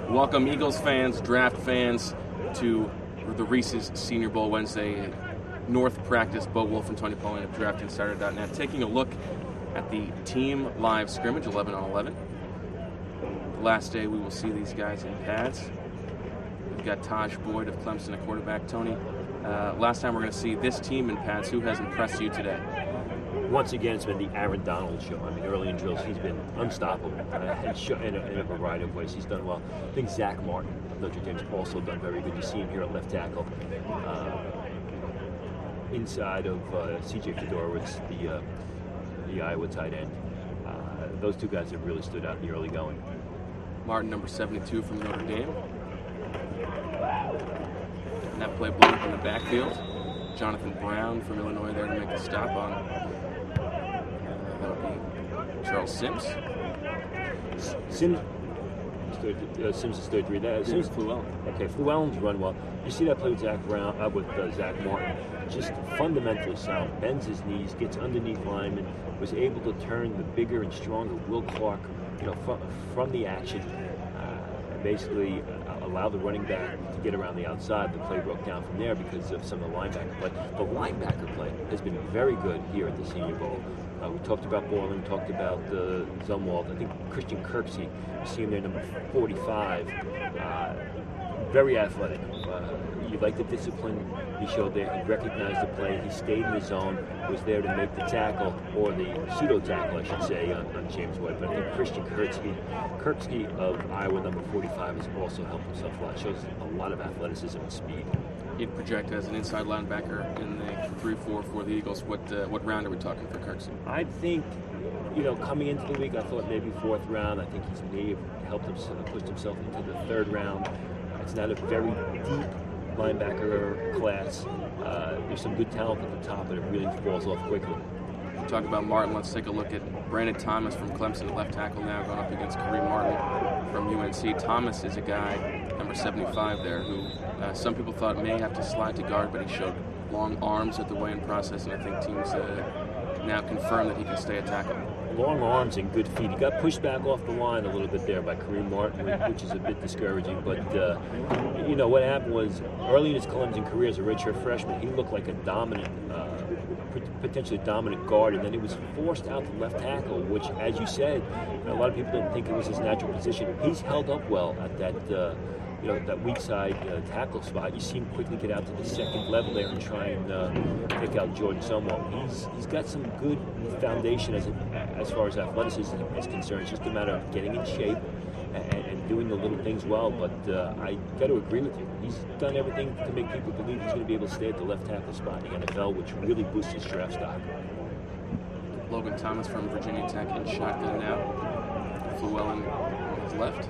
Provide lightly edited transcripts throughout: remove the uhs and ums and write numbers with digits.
Welcome, Eagles fans, draft fans, to the Reese's Senior Bowl Wednesday. North practice, Bo Wolf and Tony Pauling of DraftInsider.net, taking a look at the team live scrimmage, 11 on 11. The last day we will see these guys in pads. We've got Taj Boyd of Clemson at quarterback. Tony, last time we're going to see this team in pads. Who has impressed you today? Once again, it's been the Aaron Donald show. I mean, early in drills, he's been unstoppable in a variety of ways. He's done well. I think Zach Martin of Notre Dame's also done very good. You see him here at left tackle. Inside of C.J. Fedorowicz, the Iowa tight end. Those two guys have really stood out in the early going. Martin, number 72 from Notre Dame. And that play blown up in the backfield. Jonathan Brown from Illinois there to make the stop on. That would be Charles Sims. Sims is 33. Sims Fluellen. Okay, Fluellen's run well. You see that play with Zach Martin. Just fundamentally sound. Bends his knees, gets underneath linemen, was able to turn the bigger and stronger Will Clark, from the action. Basically allow the running back to get around the outside. The play broke down from there because of some of the linebacker play. The linebacker play has been very good here at the Senior Bowl. We talked about Borland, talked about Zumwalt. I think Christian Kirksey, you see him there, number 45. Very athletic. You like the discipline he showed there. He recognized the play. He stayed in his zone, was there to make the tackle, or the pseudo-tackle, I should say, on James White. But I think Christian Kirksey of Iowa, number 45, has also helped himself a lot. Shows a lot of athleticism and speed. He'd project as an inside linebacker in the 3-4 for the Eagles. What round are we talking for Kirksey? I think, coming into the week, I thought maybe 4th round. I think he's maybe helped himself, pushed himself into the 3rd round. It's not a very deep linebacker class. There's some good talent at the top, but it really falls off quickly. Talk about Martin. Let's take a look at Brandon Thomas from Clemson, left tackle now, going up against Kareem Martin from UNC. Thomas is a guy, number 75 there, who some people thought may have to slide to guard, but he showed long arms at the weigh-in process, and I think teams now confirm that he can stay at tackle. Long arms and good feet. He got pushed back off the line a little bit there by Kareem Martin, which is a bit discouraging. But, what happened was early in his Clemson career as a redshirt freshman, he looked like a dominant, potentially dominant guard, and then he was forced out to left tackle, which, as you said, a lot of people didn't think it was his natural position. He's held up well at that weak side tackle spot. You see him quickly get out to the 2nd level there and try and pick out Jordan Zumwalt. He's got some good foundation as far as athleticism is concerned. It's just a matter of getting in shape and doing the little things well. But I got to agree with you. He's done everything to make people believe he's going to be able to stay at the left tackle spot in the NFL, which really boosts his draft stock. Logan Thomas from Virginia Tech in shotgun now. Fluellen on his left.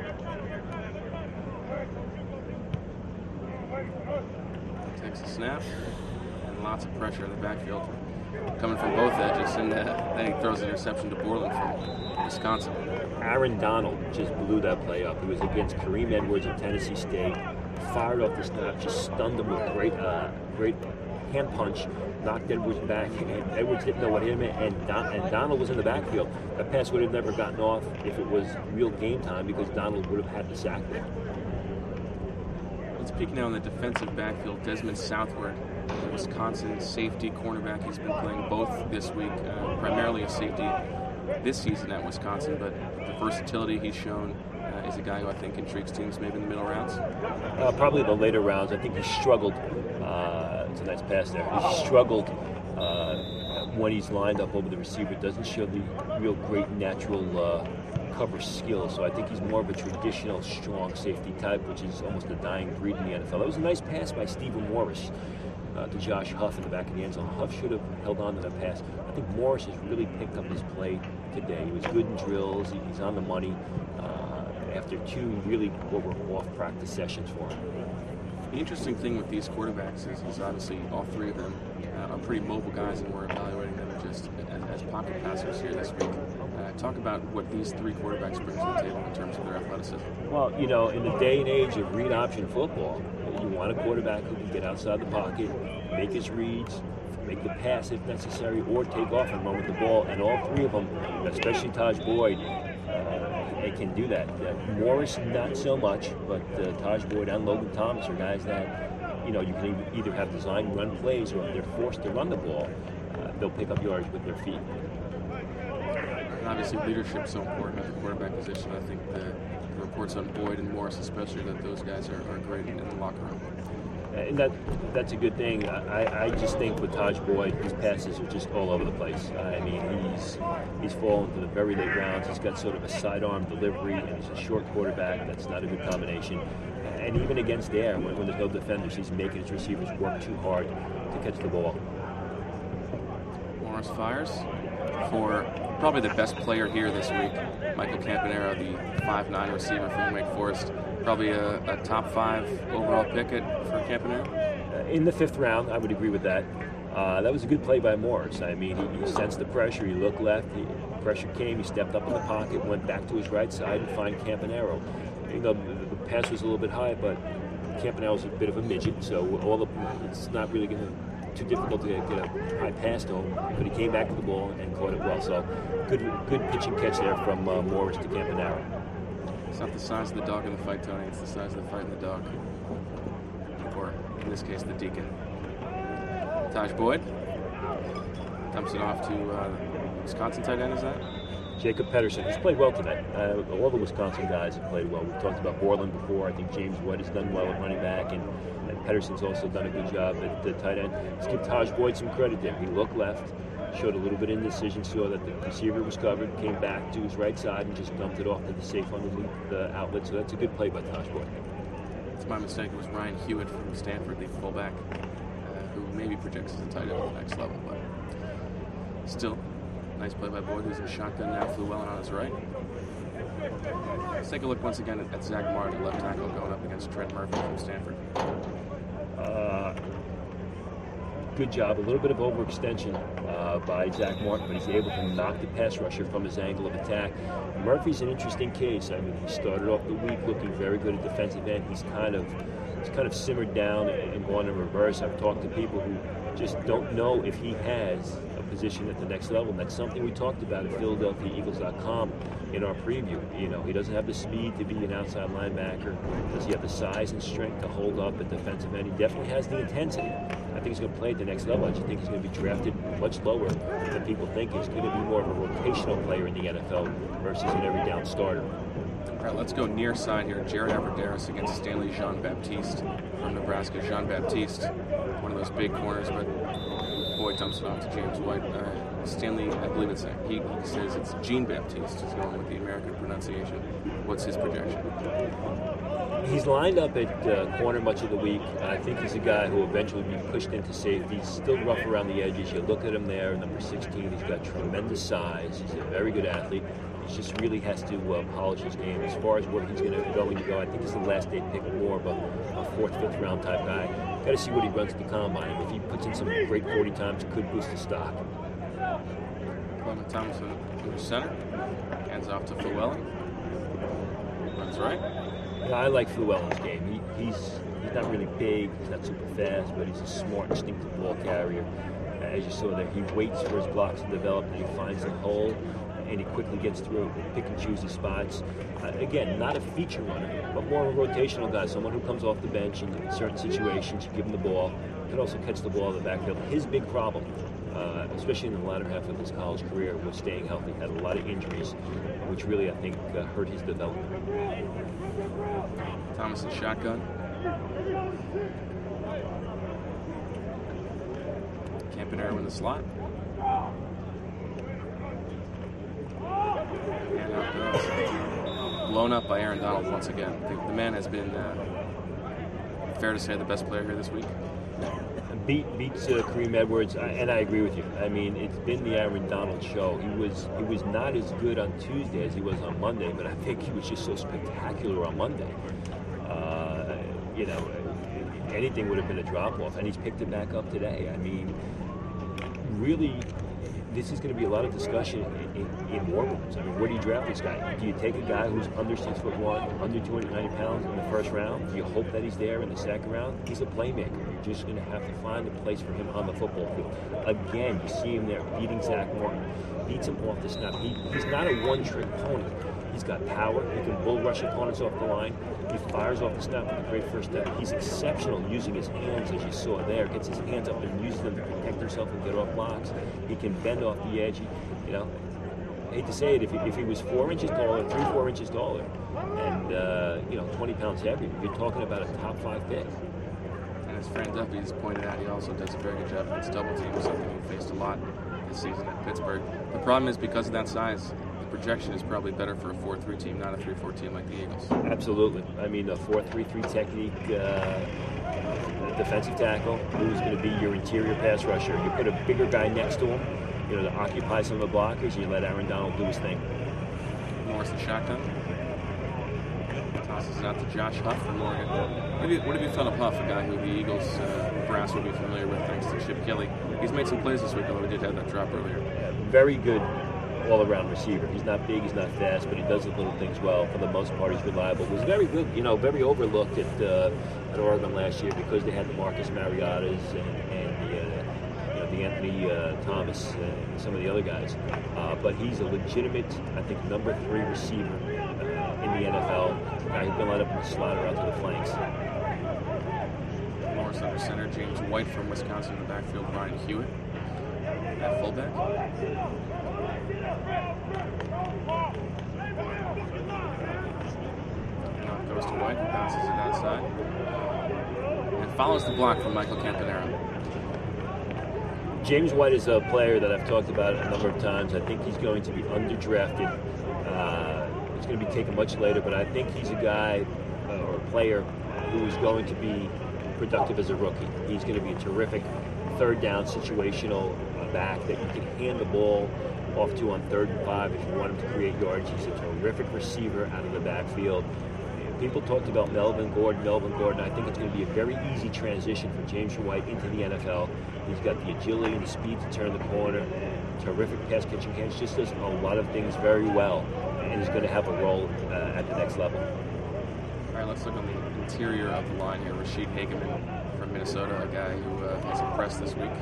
Takes a snap, and lots of pressure in the backfield coming from both edges, and then he throws an interception to Borland from Wisconsin. Aaron Donald just blew that play up. He was against Kareem Edwards of Tennessee State, fired off the snap, just stunned him with great hand punch, knocked Edwards back, and Edwards didn't know what hit him, and Donald was in the backfield. That pass would have never gotten off if it was real game time, because Donald would have had the sack there. Let's peek now in the defensive backfield. Desmond Southward, Wisconsin safety, cornerback. He's been playing both this week, primarily a safety this season at Wisconsin, but the versatility he's shown is a guy who I think intrigues teams maybe in the middle rounds. Probably the later rounds. I think he struggled. It's a nice pass there. He struggled when he's lined up over the receiver. Doesn't show the real great natural cover skills, so I think he's more of a traditional strong safety type, which is almost a dying breed in the NFL. That was a nice pass by Stephen Morris to Josh Huff in the back of the end zone. Huff should have held on to that pass. I think Morris has really picked up his play today. He was good in drills. He's on the money after 2 really what were off practice sessions for him. The interesting thing with these quarterbacks is obviously all 3 of them are pretty mobile guys, and we're evaluating them just as pocket passers here this week. Talk about what these 3 quarterbacks bring to the table in terms of their athleticism. Well, in the day and age of read option football, you want a quarterback who can get outside the pocket, make his reads, make the pass if necessary, or take off and run with the ball. And all 3 of them, especially Taj Boyd, and can do that. Morris, not so much, but Taj Boyd and Logan Thomas are guys that, you know, you can either have designed run plays, or if they're forced to run the ball, they'll pick up yards with their feet. And obviously, leadership is so important at the quarterback position. I think the reports on Boyd and Morris, especially, that those guys are great in the locker room. And that's a good thing. I just think with Taj Boyd, his passes are just all over the place. I mean, he's fallen to the very late rounds. He's got sort of a sidearm delivery, and he's a short quarterback. That's not a good combination. And even against air, when there's no defenders, he's making his receivers work too hard to catch the ball. Morris fires for probably the best player here this week, Michael Campanaro, the 5'9" receiver from Wake Forest. Probably a top 5 overall pick for Campanaro? In the 5th round, I would agree with that. That was a good play by Morris. I mean, he sensed the pressure. He looked left. Pressure came. He stepped up in the pocket, went back to his right side and find Campanaro. You know, the pass was a little bit high, but Campanaro's a bit of a midget, so it's not really too difficult to get a high pass to him. But he came back to the ball and caught it well. So good pitch and catch there from Morris to Campanaro. It's not the size of the dog in the fight, Tony. It's the size of the fight in the dog. Or, in this case, the deacon. Taj Boyd dumps it off to Wisconsin tight end, is that? Jacob Pedersen. He's played well today. All the Wisconsin guys have played well. We've talked about Borland before. I think James White has done well at running back, and Pedersen's also done a good job at the tight end. Let's give Taj Boyd some credit there. He looked left, showed a little bit of indecision, saw that the receiver was covered, came back to his right side and just dumped it off to the safe underneath the outlet. So that's a good play by Taj Boyd. It's my mistake. It was Ryan Hewitt from Stanford, the fullback, who maybe projects as a tight end at the next level, but still, nice play by Boyd, who's in shotgun now. Llewellyn on his right. Let's take a look once again at Zach Martin, left tackle, going up against Trent Murphy from Stanford. Good job. A little bit of overextension by Zach Martin, but he's able to knock the pass rusher from his angle of attack. Murphy's an interesting case. I mean, he started off the week looking very good at defensive end. He's kind of simmered down and gone in reverse. I've talked to people who just don't know if he has a position at the next level. And that's something we talked about at PhiladelphiaEagles.com in our preview. You know, he doesn't have the speed to be an outside linebacker. Does he have the size and strength to hold up at defensive end? He definitely has the intensity. I think he's going to play at the next level. I just think he's going to be drafted much lower than people think. He's going to be more of a rotational player in the NFL versus an every down starter. All right, let's go near side here. Jared Aberderis against Stanley Jean-Baptiste from Nebraska. Jean-Baptiste, one of those big corners, but Boyd dumps it off to James White. Stanley, I believe he says it's Jean-Baptiste. He's going with the American pronunciation. What's his projection? He's lined up at corner much of the week. I think he's a guy who will eventually be pushed into safety. He's still rough around the edges. You look at him there, number 16. He's got tremendous size. He's a very good athlete. He just really has to polish his game. As far as where he's going to go, I think he's the last day pick, more of a 4th, 5th round type guy. Got to see what he runs at the combine. If he puts in some great 40 times, could boost his stock. Clement Thompson under center. Hands off to Llewellyn. Runs right. Yeah, I like Llewellyn's game. He's not really big, he's not super fast, but he's a smart, instinctive ball carrier. As you saw there, he waits for his blocks to develop, and he finds the hole, and he quickly gets through, pick and choose his spots. Again, not a feature runner, but more of a rotational guy, someone who comes off the bench in certain situations, you give him the ball, can also catch the ball in the backfield. His big problem, especially in the latter half of his college career, was staying healthy. Had a lot of injuries, which really, I think, hurt his development. Thomas in shotgun. Campanaro in the slot. And out goes. Blown up by Aaron Donald once again. The man has been, fair to say, the best player here this week. Beats Kareem Edwards, and I agree with you. I mean, it's been the Aaron Donald show. He was not as good on Tuesday as he was on Monday, but I think he was just so spectacular on Monday. You know, anything would have been a drop-off, and he's picked it back up today. I mean, really, this is going to be a lot of discussion in war rooms. I mean, where do you draft this guy? Do you take a guy who's under 6'1", under 290 pounds in the first round? Do you hope that he's there in the second round? He's a playmaker. You're just going to have to find a place for him on the football field. Again, you see him there beating Zach Martin. Beats him off the snap. He's not a one-trick pony. He's got power. He can bull rush opponents off the line. He fires off the snap with a great first step. He's exceptional using his hands, as you saw there. Gets his hands up and uses them to protect himself and get off blocks. He can bend off the edge. I hate to say it, if he was 4 inches taller, 3-4 inches taller, and 20 pounds heavier, you're talking about a top 5 pick. And as Fran Duffy has pointed out, he also does a very good job against double teams, something he faced a lot this season at Pittsburgh. The problem is, because of that size, the projection is probably better for a 4-3 team, not a 3-4 team like the Eagles. Absolutely. I mean, a 4-3-3 technique, defensive tackle, who's going to be your interior pass rusher. You put a bigger guy next to him, to occupy some of the blockers, and you let Aaron Donald do his thing. Morris the shotgun. Tosses it out to Josh Huff from Oregon. What have you thought of Huff, a guy who the Eagles brass will be familiar with thanks to Chip Kelly? He's made some plays this week, although he did have that drop earlier. Very good all-around receiver. He's not big, he's not fast, but he does the little things well. For the most part, he's reliable. He was very good, very overlooked at Oregon last year because they had the Marcus Mariottas and the Anthony Thomas and some of the other guys. But he's a legitimate, I think, number 3 receiver in the NFL. A guy who can line up in the slot or out to the flanks. Morris under center, James White from Wisconsin in the backfield, Ryan Hewitt at fullback. Now it goes to White, who bounces it outside. And follows the block from Michael Campanaro. James White is a player that I've talked about a number of times. I think he's going to be underdrafted. He's going to be taken much later, but I think he's a guy or a player who is going to be productive as a rookie. He's going to be a terrific third down situational back that you can hand the ball off to on 3rd and 5 if you want him to create yards. He's a terrific receiver out of the backfield. People talked about Melvin Gordon. I think it's going to be a very easy transition for James White into the NFL. He's got the agility and the speed to turn the corner. Terrific pass catching hands. Just does a lot of things very well, and he's going to have a role at the next level. All right, let's look on the interior of the line here. Rashid Hageman from Minnesota, a guy who has impressed this week.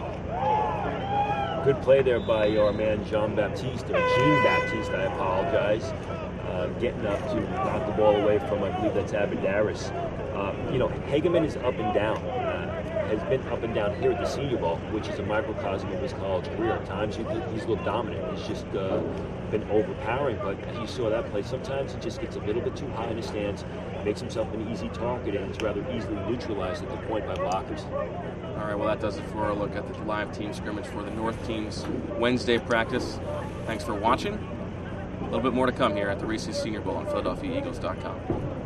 Good play there by our man Jean Baptiste, I apologize. Getting up to knock the ball away from, I believe that's Abadaris. Hageman is up and down. Has been up and down here at the Senior Bowl, which is a microcosm of his college career. At times he's looked dominant. He's just been overpowering, but as you saw that play, sometimes he just gets a little bit too high in the stands, makes himself an easy target, and is rather easily neutralized at the point by blockers. All right, well, that does it for our look at the live team scrimmage for the North team's Wednesday practice. Thanks for watching. A little bit more to come here at the Reese's Senior Bowl on PhiladelphiaEagles.com.